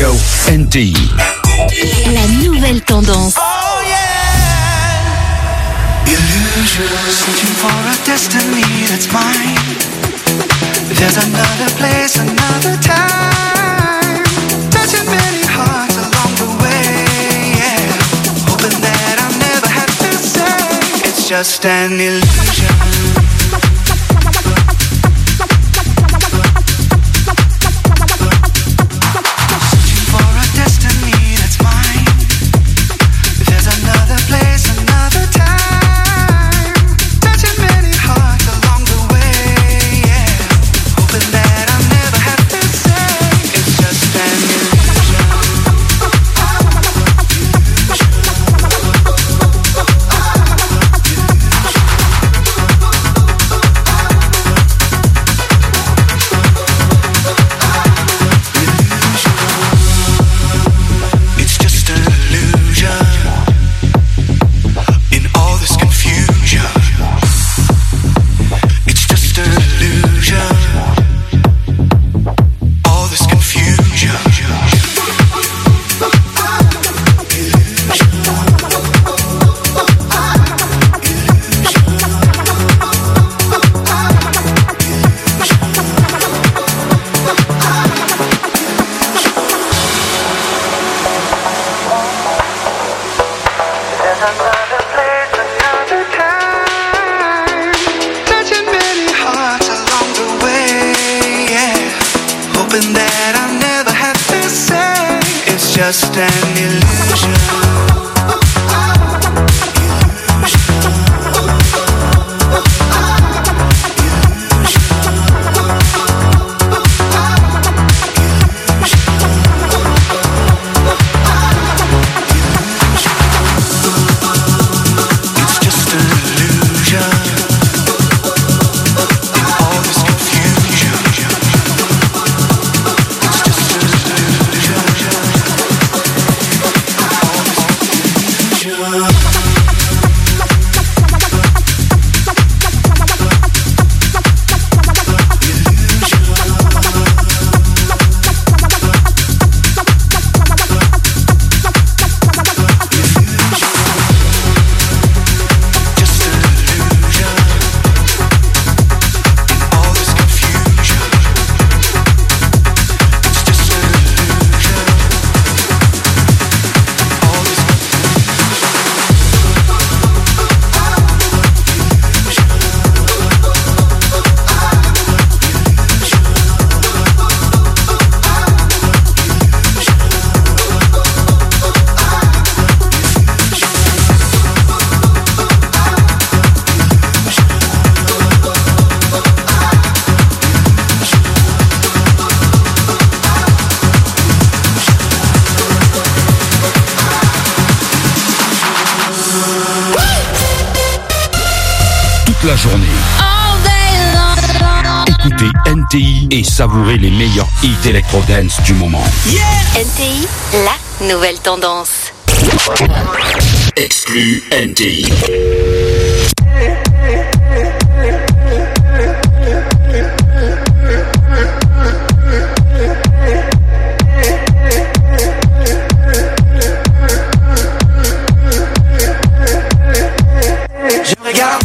Go NTI. La nouvelle tendance. Oh yeah. Illusions, searching for a destiny that's mine. There's another place, another time. Touching many hearts along the way, yeah. Hoping that I'll never have to say it's just an illusion. Just an illusion. La journée. Écoutez NTI et savourez les meilleurs hits électro-dance du moment. Yeah. NTI, la nouvelle tendance. Exclu NTI. Je regarde.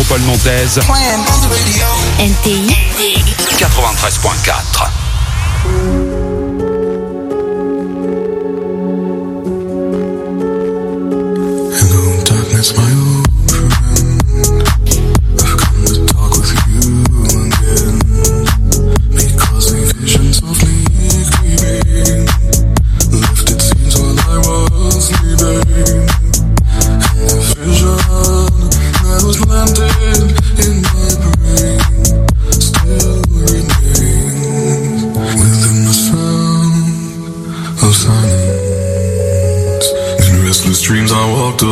Paul Montez. NTI 93.4. Hello, darkness, my old friend. I've come to talk with you again, because the visions of me creeping left its scenes while I was sleeping, and the vision that was planted in my brain still remains within the sound of silence. In restless dreams I walked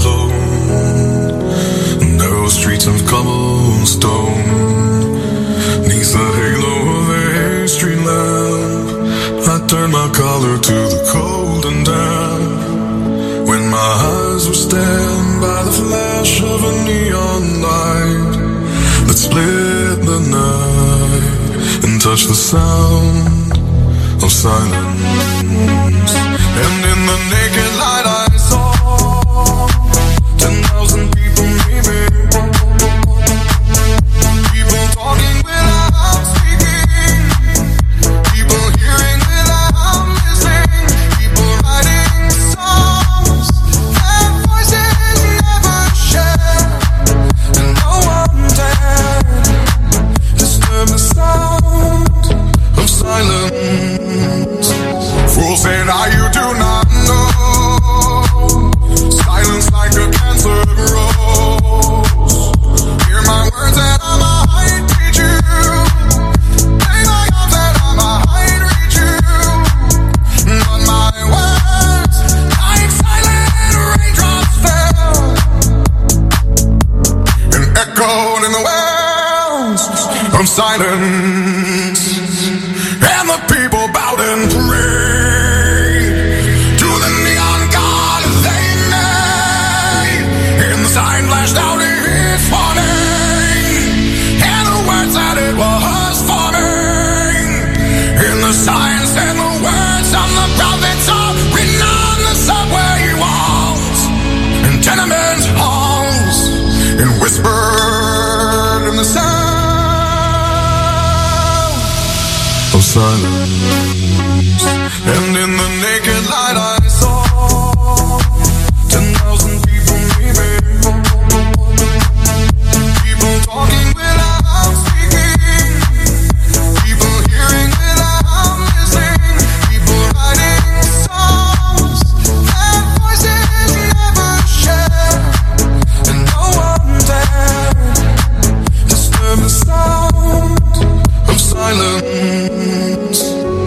alone, narrow streets of cobblestone, neath the halo of a street lamp. I turned my collar to the cold and damp, when my eyes were stabbed by the flash of a neon light that split the night and touched the sound of silence. And in the naked light I saw 10,000 people maybe, people talking without speaking, people hearing without listening, people writing songs their voices never share, and no one dared disturb the sound of silence. Fools say now you do not know, silence like a cancer grows. Hear my words and I might teach you, lay my arms and I might reach you, but my words like silent raindrops fell and echoed in the wells of silence, and the people bowed and prayed to the neon god they made, and the sign flashed out its warning, and the words that it was forming, and the sign said the words of the prophets are written on the subway walls and tenement halls, and whispered in the sound of silence. And in the naked light I saw 10,000 people maybe, people talking without speaking, people hearing without listening, people writing songs their voices never share, and no one dared disturb the sound of silence.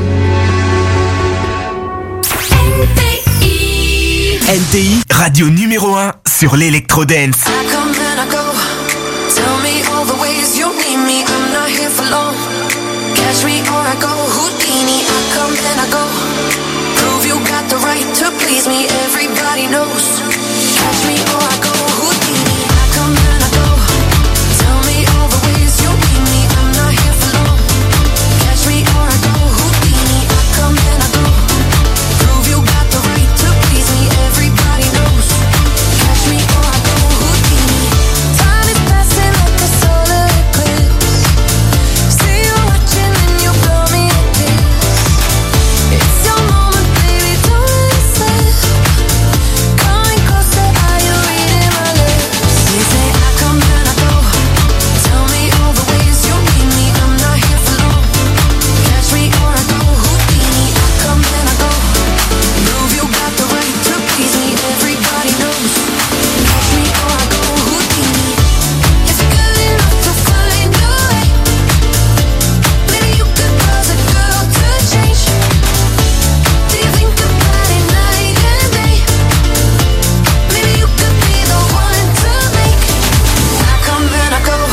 NTI, radio numéro 1 sur l'électro-dance. I come and I go. Tell me all the ways you need me. I'm not here for long. Catch me or I go Houdini. I come and I go. Prove you got the right to please me. Everybody knows. Catch me or I go Houdini. I come and I go. Tell me all the ways you need me. I'm not here for long. Catch me or I go Houdini. I come and I go. Prove you got the right to please me. Everybody knows. Catch me or I go Houdini. Time is passing like a solar eclipse. See you watching and you blow me a kiss. It's your moment, baby, don't resist. Coming closer, are you reading my lips? They say I come and I go. Tell me all the ways you need me. I'm not here for long. Catch me or I go Houdini. I come and I go. Prove you got the right to please me. Everybody knows. Catch me or I go Houdini. If you're good enough to find a way, maybe you could cause a girl to change. Do you think about it night and day? Maybe you could be the one to make. I come and I go.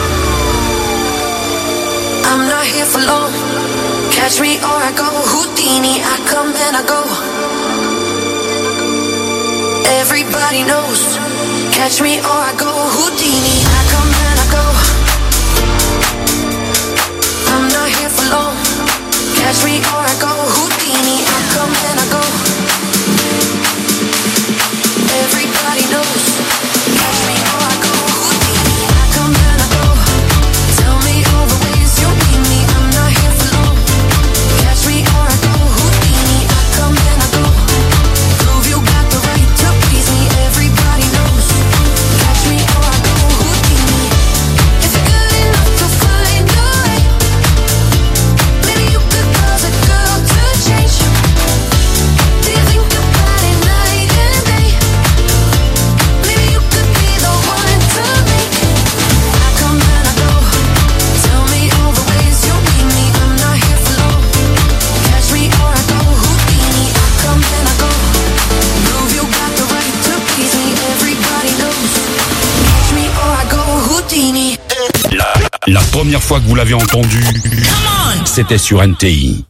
I'm not here for long. Catch me or I go Houdini. I come and I go. Everybody knows. Catch me or I go Houdini. I come and I go. I'm not here for long. Catch me or I go Houdini. I come and I go. Everybody knows. Catch me or I go Houdini. I première fois que vous l'avez entendu, c'était sur NTI.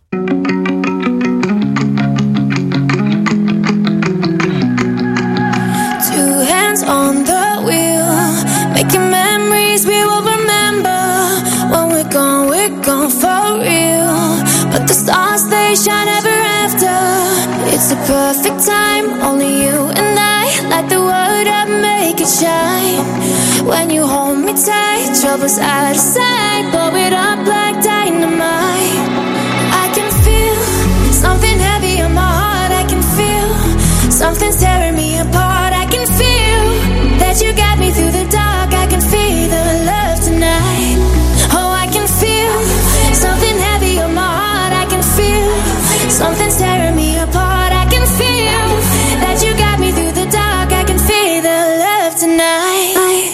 Two hands on the wheel, making memories we will remember. When we're gone for real. But the stars, they shine ever after. It's the perfect time, only you and I. Light the world up, make it shine. When you hold me tight, trouble's out of sight. Blow it up like dynamite. I can feel something heavy on my heart. I can feel something's tearing me apart. I can feel that you got me through the dark. I can feel the love tonight. Oh, I can feel something heavy on my heart. I can feel something's tearing me apart. I can feel that you got me through the dark. I can feel the love tonight.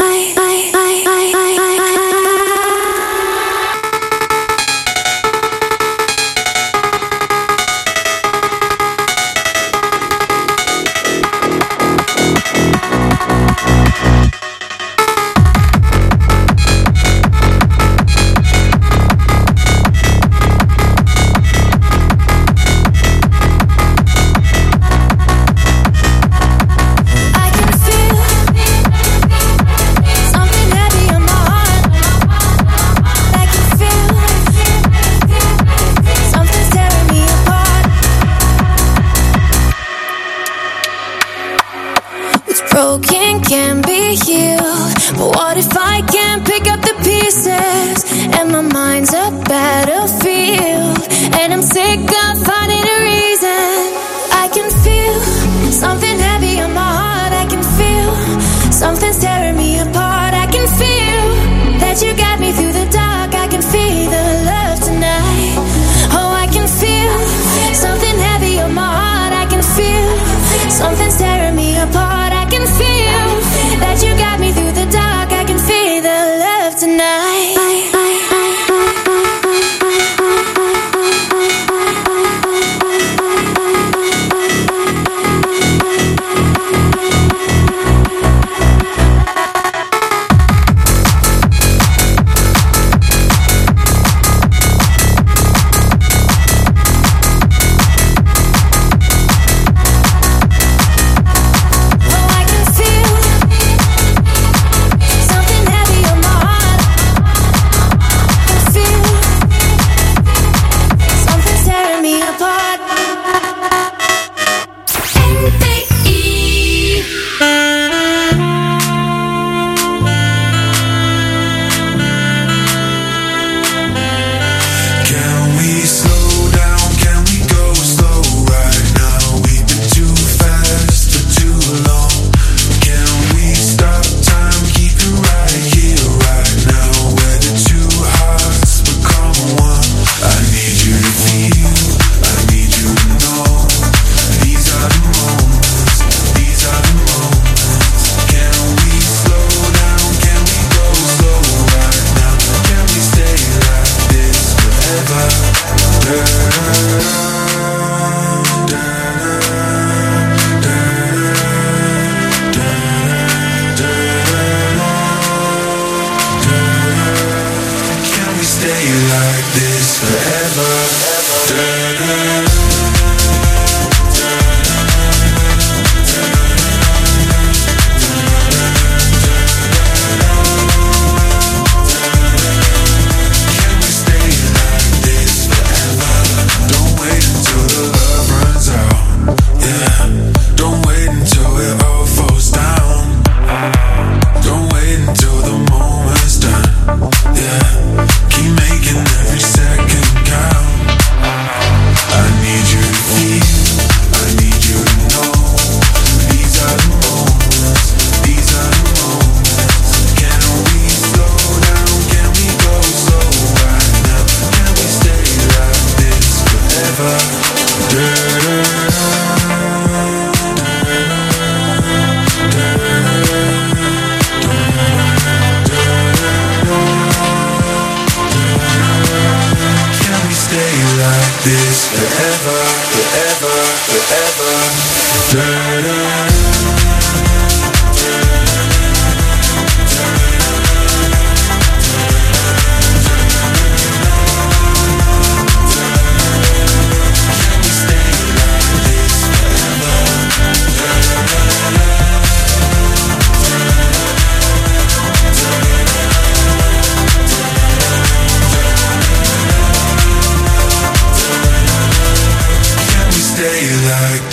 Broken can be healed, but what if I can't pick up the pieces? And my mind's a battlefield, and I'm sick of finding a reason. I can feel something heavy on my heart. I can feel something's tearing me apart. I can feel that you got me through the dark. I can feel the love tonight. Oh, I can feel something heavy on my heart. I can feel something's tearing me apart. I can feel that you got me through the dark. I can feel the love tonight.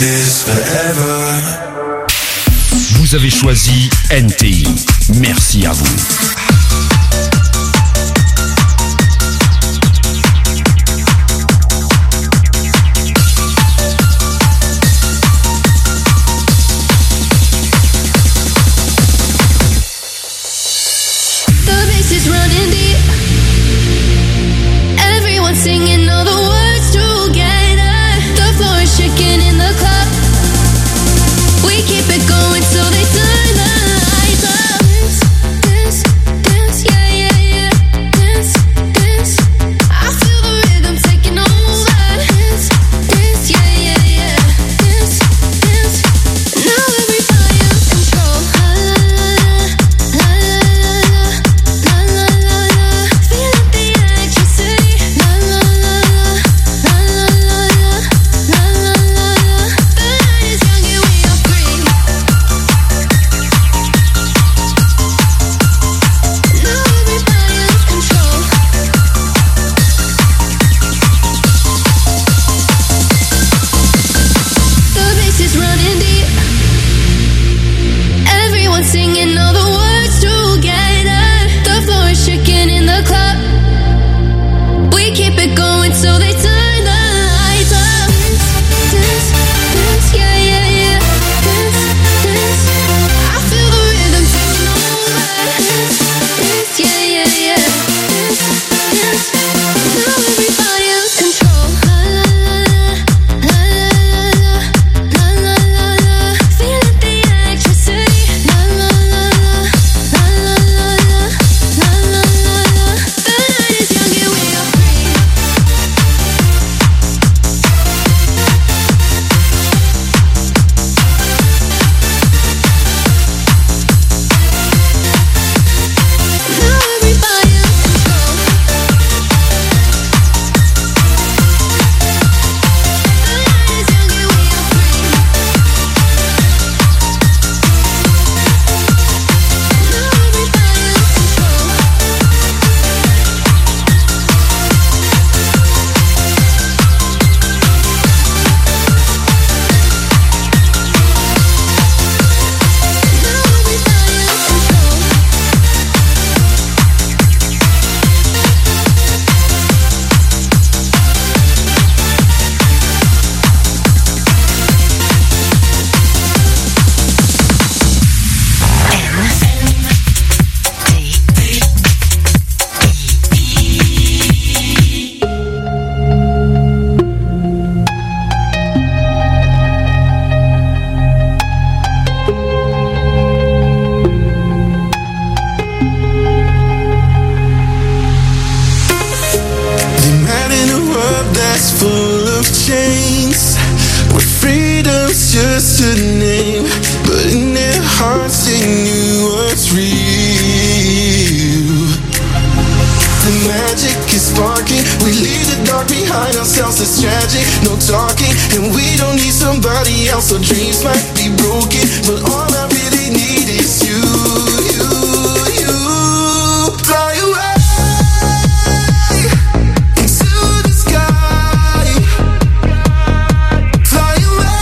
this forever. Vous avez choisi NTI. Merci à vous. Singing all the words together. The floor is shaking in the club. We keep it going till they turn the lights up. Dance, dance, yeah, yeah, yeah. Dance, dance. I feel the rhythm taking over. Dance, dance, yeah, yeah, yeah. Dance, dance. Now everybody in control. La la la la la la la la. Feeling the electricity. Singing all the words together. The floor is shaking in the club. We keep it going till they turn the lights up. Dance, dance, yeah, yeah, yeah. Dance, dance. I feel the rhythm taking over. Dance, dance, yeah, yeah, yeah. Dance, dance. Now everybody lose control. La la la la la la la la la. Feeling the electricity. La la la la la la la la la la la. The night is young and we are free. Now everybody lose control. The night is young and we are free. Now everybody lose control. Now everybody lose control. They're mad in a world that's full of chains, where freedom's just a name, but in their hearts they knew what's real. The magic is sparking, we leave the dark behind ourselves, it's tragic, no talking, and we don't need somebody else, our dreams might be broken, but all I really need is you, you, you. Fly away into the sky. Fly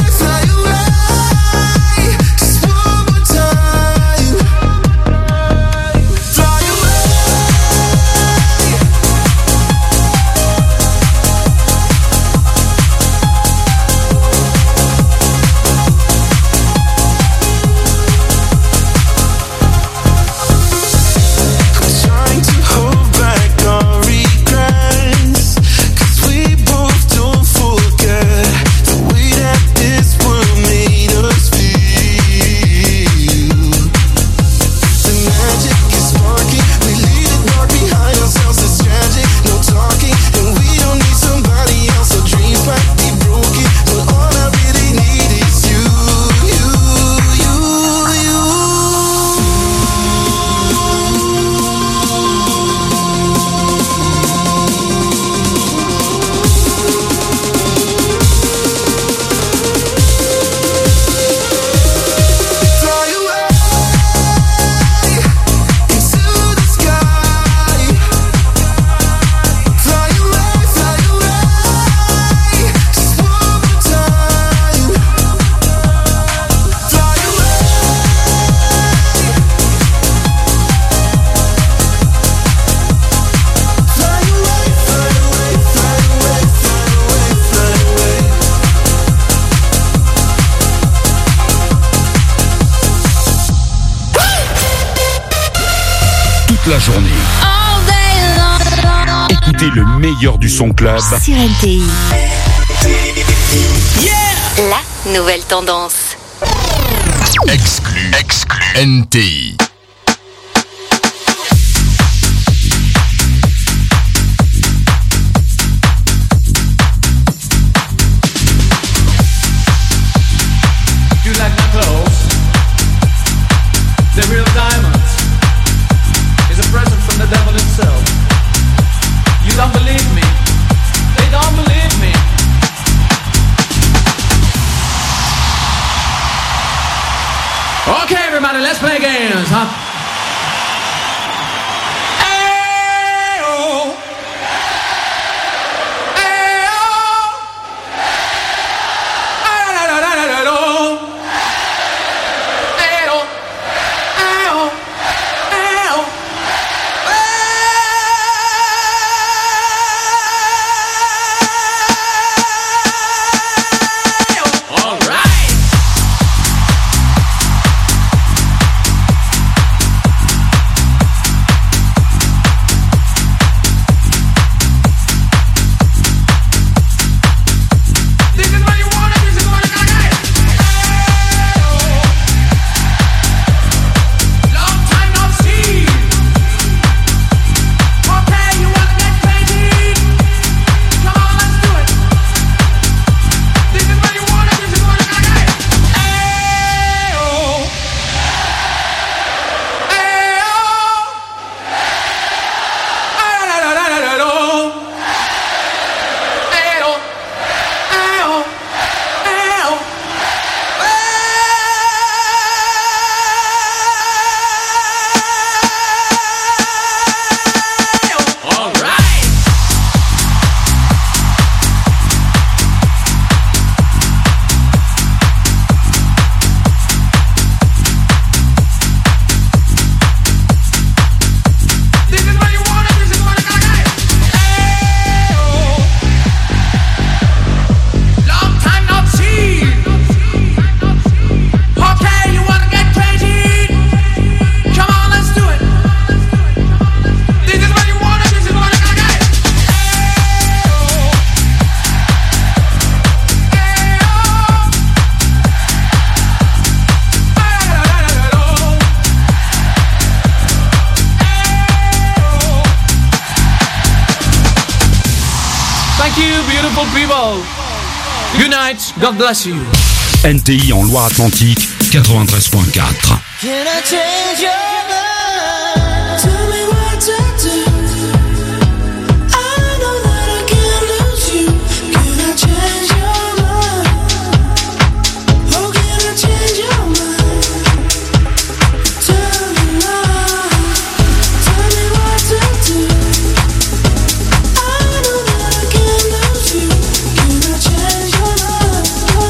away, just one more time. Fly away. meilleur du son club sur NTI. La nouvelle tendance. Exclu NTI. You like my clothes? They're real diamonds. It's a present from the devil himself. You don't believe me? They don't believe me. Okay, everybody, let's play games, huh? Ayo. Ayo. Ayo. Ayo. Ayo. Ayo. All right. Good night, God bless you. NTI en Loire-Atlantique 93.4. Can I change your mind? Tell me what to do. I know that I can't lose you. Can I change your mind? Oh, can I change your mind? Tell me now. Tell me what to do. I know that I can't lose you. Can I change your mind?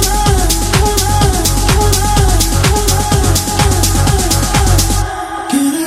Your mind, your mind, your mind, your mind.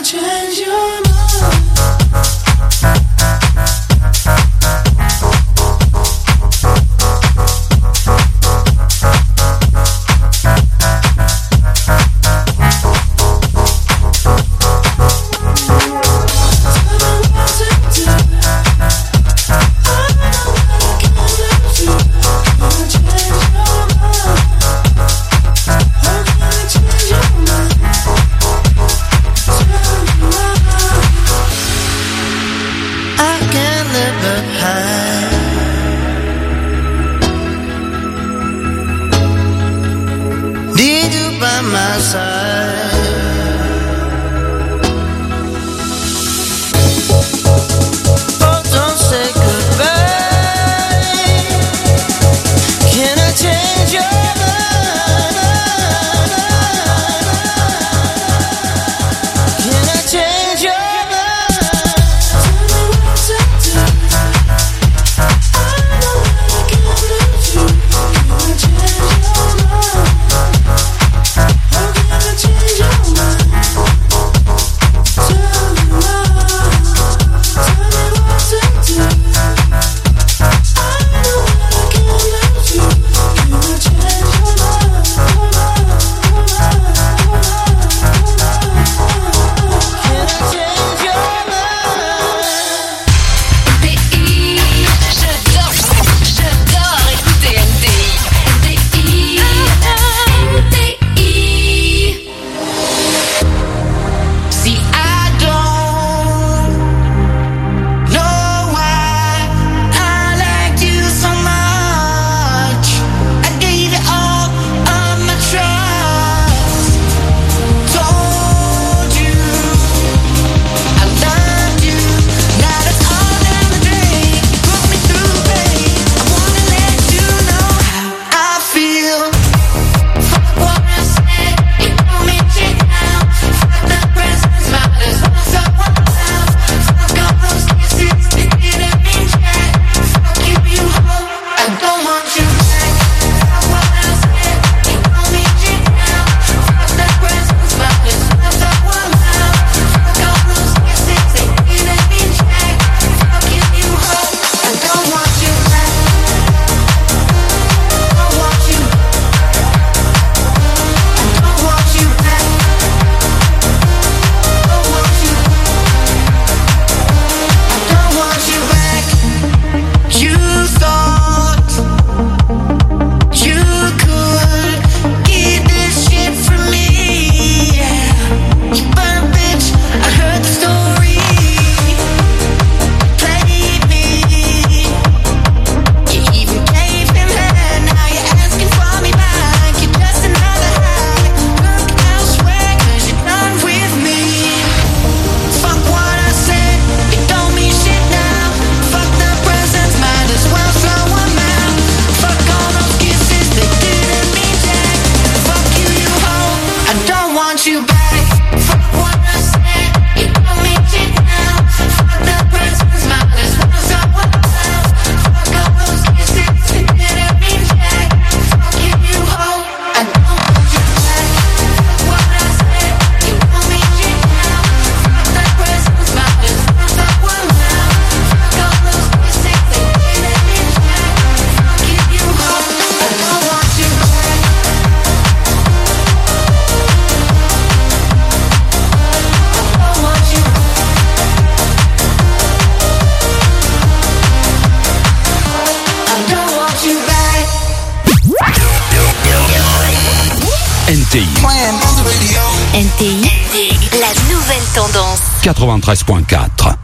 NTI. NTI, la nouvelle tendance. 93.4.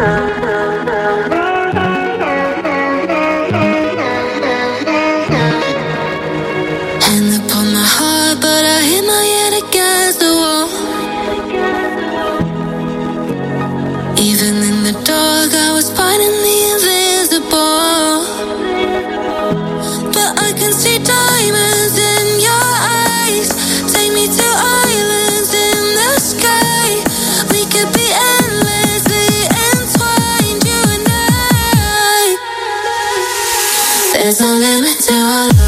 Hand upon my heart, but I hit my head against the wall. Even in the dark, I was fighting the invisible. But I can see diamonds in your eyes. Take me to islands in the sky. We could be endlessly entwined, you and I. There's no limit to our love.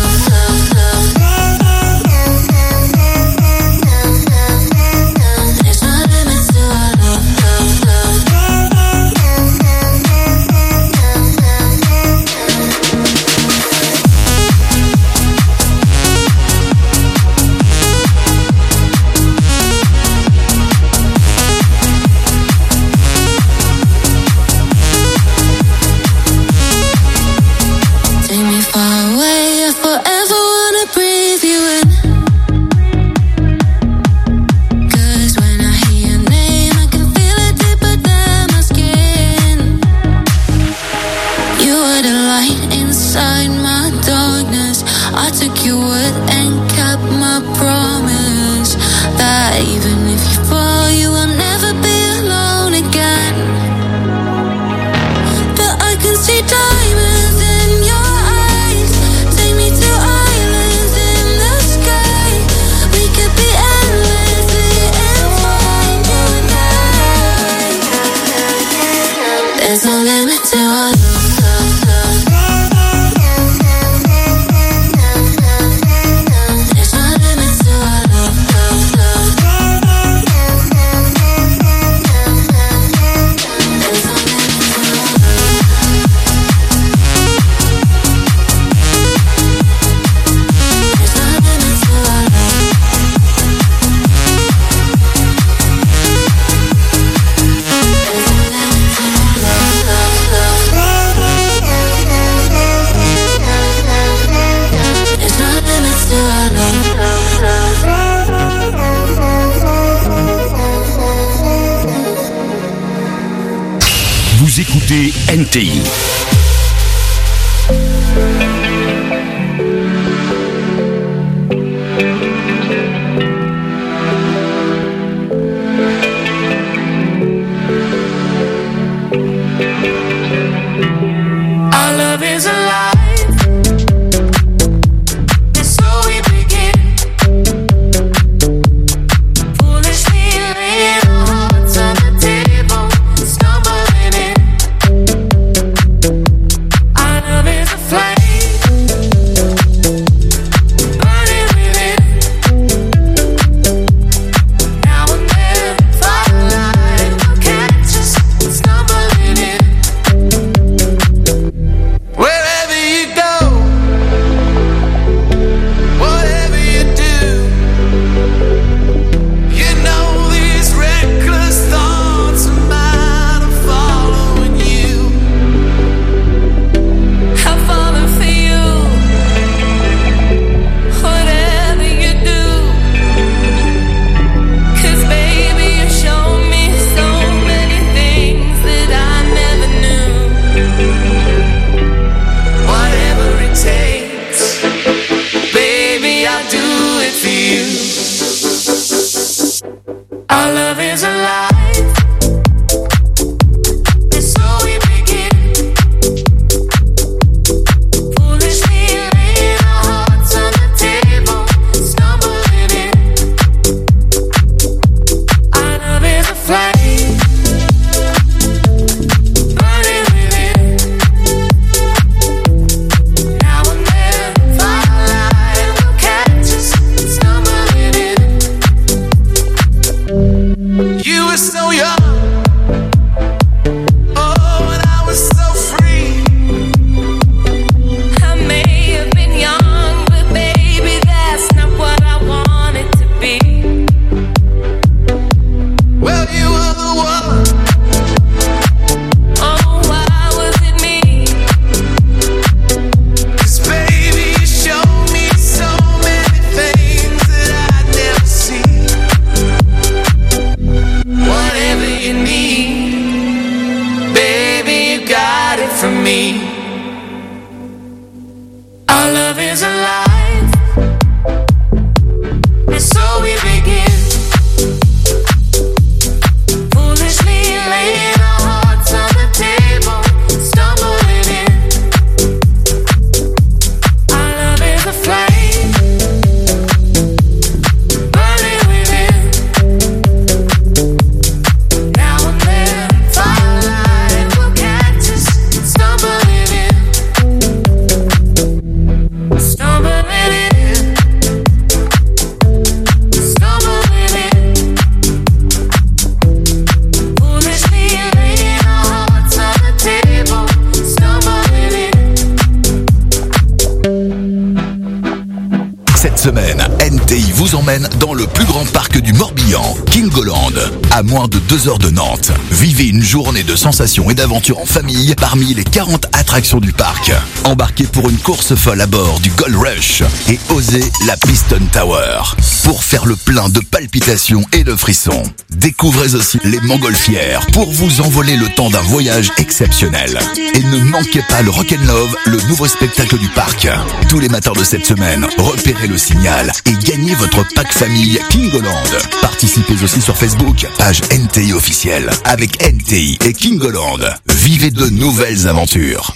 Vous écoutez NTI. Our love is alive. You were semaine, NTI vous emmène dans le plus grand parc du Morbihan, Kingoland, à moins de 2 heures de Nantes. Vivez une journée de sensations et d'aventures en famille parmi les 40 attractions du parc. Embarquez pour une course folle à bord du Gold Rush et osez la Piston Tower pour faire le plein de palpitations et de frissons. Découvrez aussi les Montgolfières pour vous envoler le temps d'un voyage exceptionnel. Et ne manquez pas le Rock'n'Love, le nouveau spectacle du parc. Tous les matins de cette semaine, repérez le signal et gagnez votre pack famille Kingoland. Participez aussi sur Facebook, page NTI officielle. Avec NTI et Kingoland, vivez de nouvelles aventures.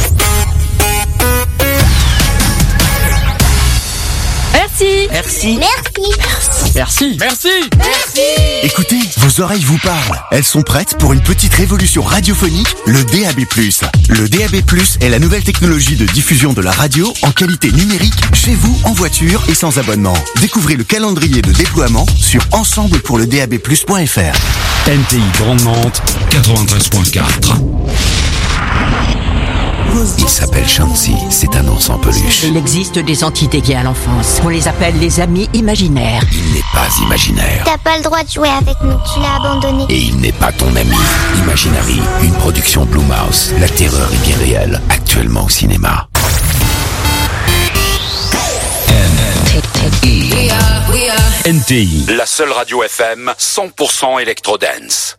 Merci. Merci. Merci. Merci. Merci. Merci. Écoutez, vos oreilles vous parlent. Elles sont prêtes pour une petite révolution radiophonique, le DAB+. Le DAB+, est la nouvelle technologie de diffusion de la radio en qualité numérique, chez vous, en voiture et sans abonnement. Découvrez le calendrier de déploiement sur ensemblepourledabplus.fr. NTI Grande Nantes, 93.4. Il s'appelle Shansi, c'est un ours en peluche. Il existe des entités liées à l'enfance. On les appelle les amis imaginaires. Il n'est pas imaginaire. T'as pas le droit de jouer avec nous, tu l'as abandonné. Et il n'est pas ton ami. Imaginary, une production Blue Mouse. La terreur est bien réelle, actuellement au cinéma. NTI, la seule radio FM 100% électro-dance.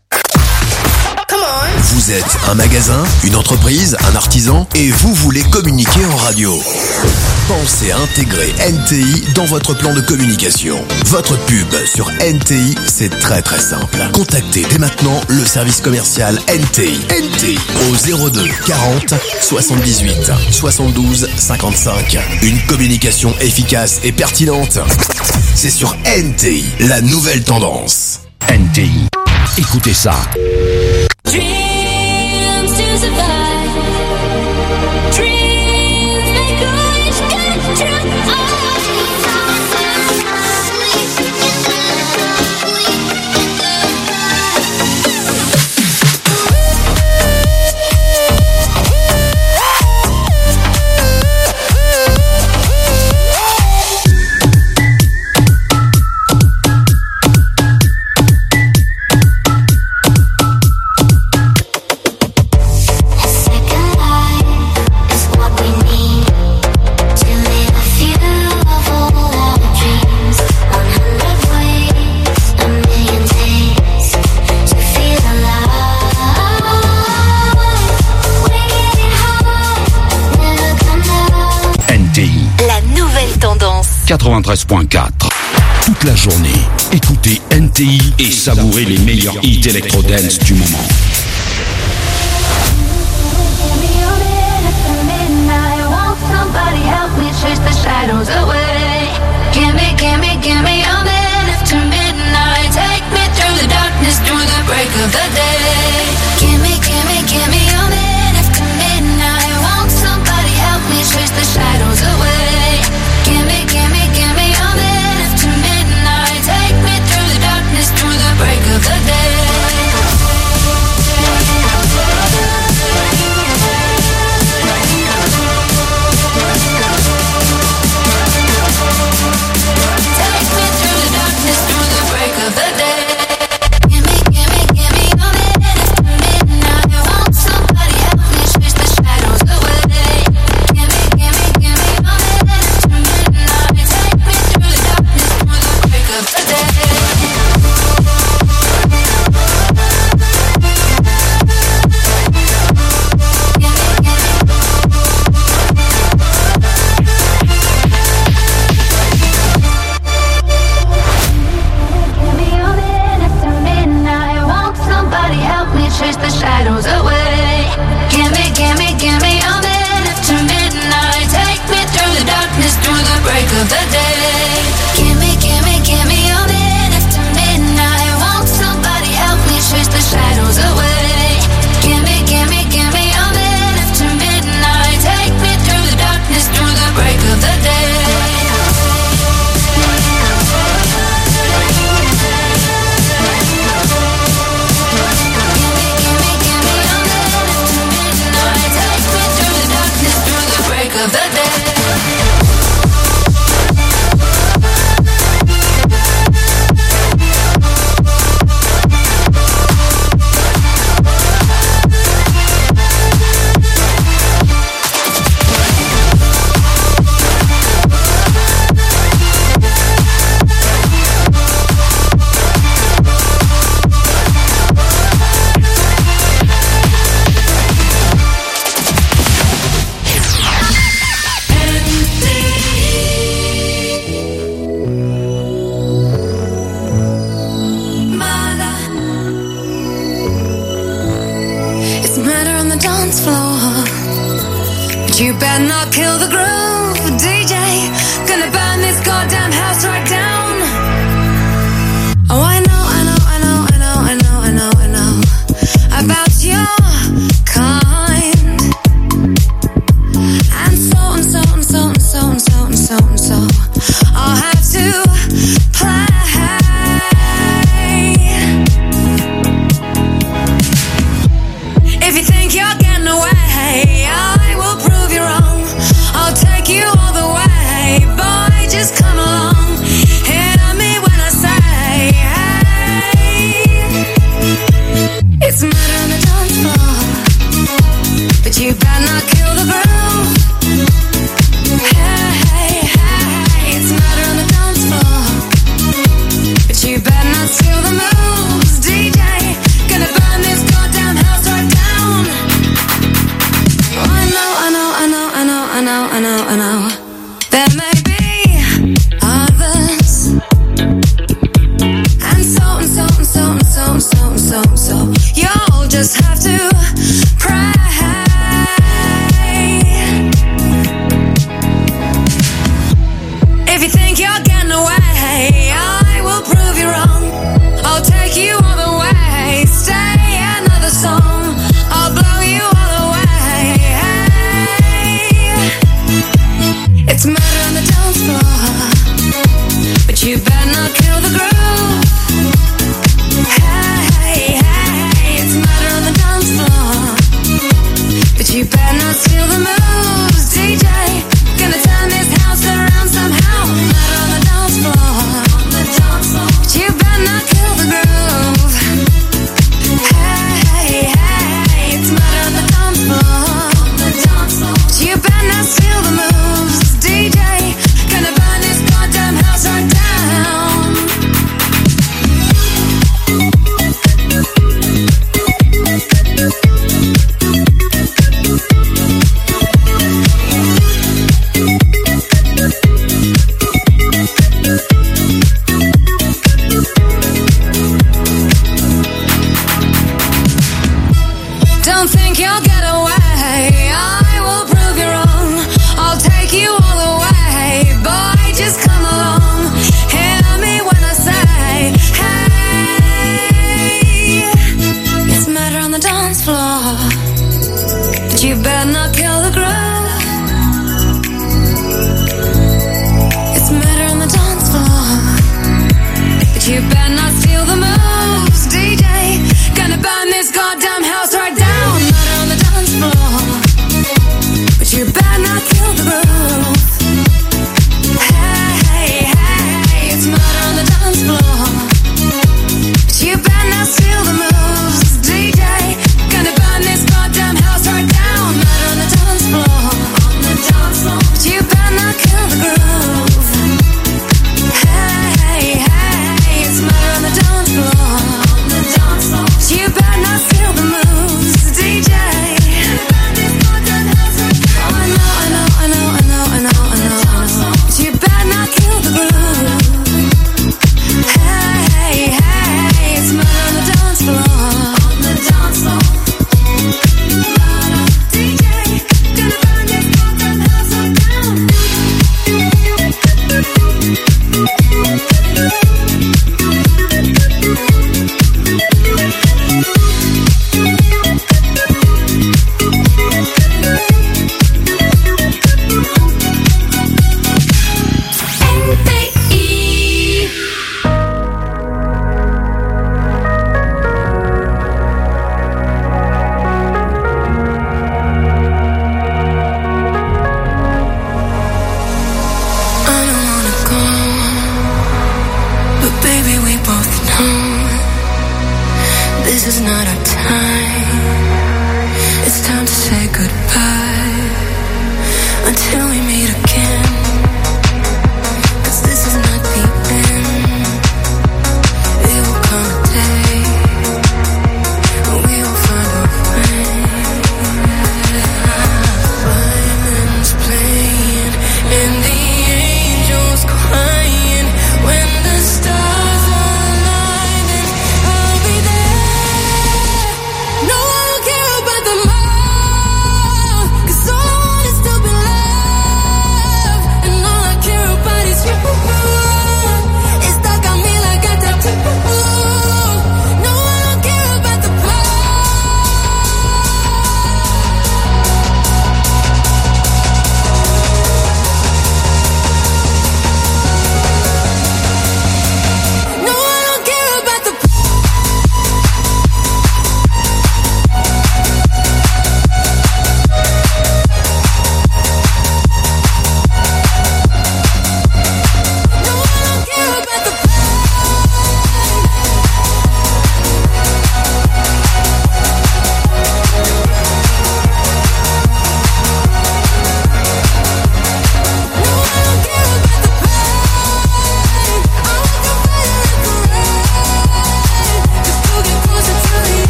Vous êtes un magasin, une entreprise, un artisan et vous voulez communiquer en radio. Pensez à intégrer NTI dans votre plan de communication. Votre pub sur NTI, c'est très simple. Contactez dès maintenant le service commercial NTI. NTI au 02 40 78 72 55. Une communication efficace et pertinente. C'est sur NTI, la nouvelle tendance. NTI, écoutez ça. Dreams to survive. Dreams make a wish come true. La nouvelle tendance. 93.4. Toute la journée, écoutez NTI et savourez les meilleurs hits électro-dance du moment. kill the groove. DJ, gonna burn this goddamn house right down. Oh, I know about your kind. And so I'll have to play. If you think you're getting away, I will prove you wrong. I'll take you all the way, boy, just come along. Hit on me when I say, hey. It's murder on the dance floor, but you better not kill the groove. Hey, it's murder on the dance floor, but you better not steal the moves. DJ, gonna burn this goddamn house right down. Oh, I know. There may be others, and so you'll just have to pray. If you think you're getting away, I will prove you wrong. I'll take you all the way. Stay another song, I'll blow you all away. It's murder on the dance floor, but you better not kill the groove. Hey, it's murder on the dance floor, but you better not steal the moves. DJ, gonna turn this house around somehow. Murder on the dance floor, but you better not kill the groove. Hey, it's murder on the dance floor, but you better not steal the moves. DJ, gonna burn this goddamn house right down.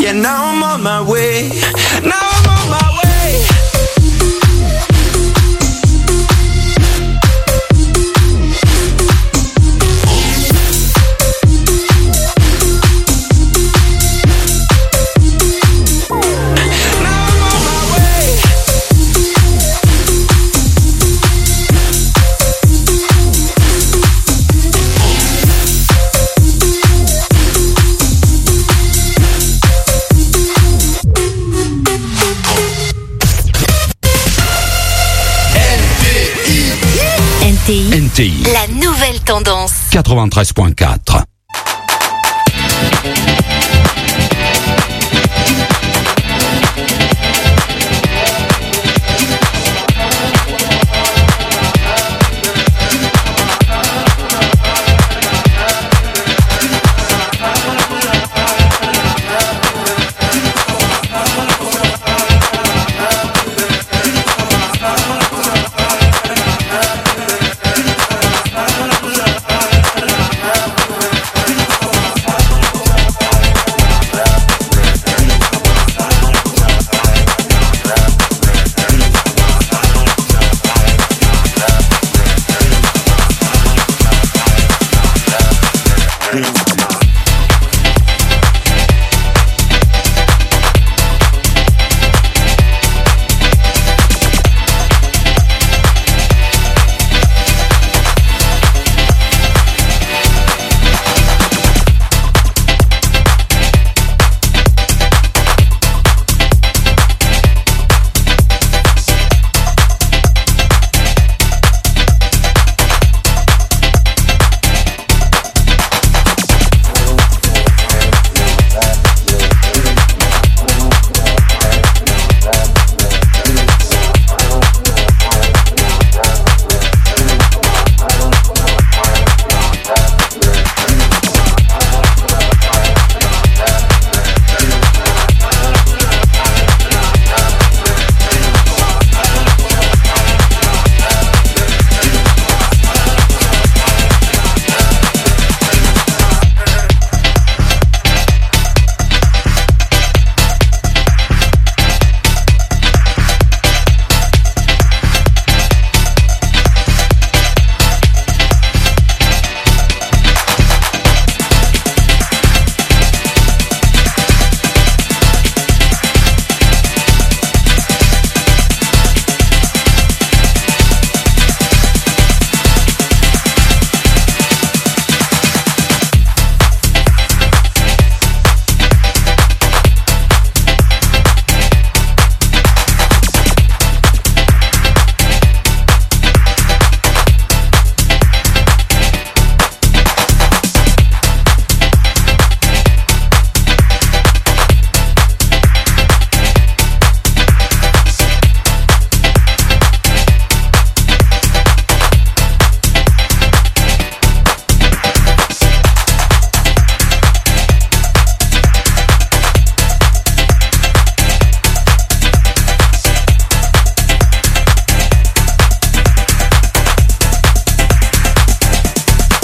Yeah, now I'm on my way. Now I'm on my way. NTI, NTI, la nouvelle tendance. 93.4.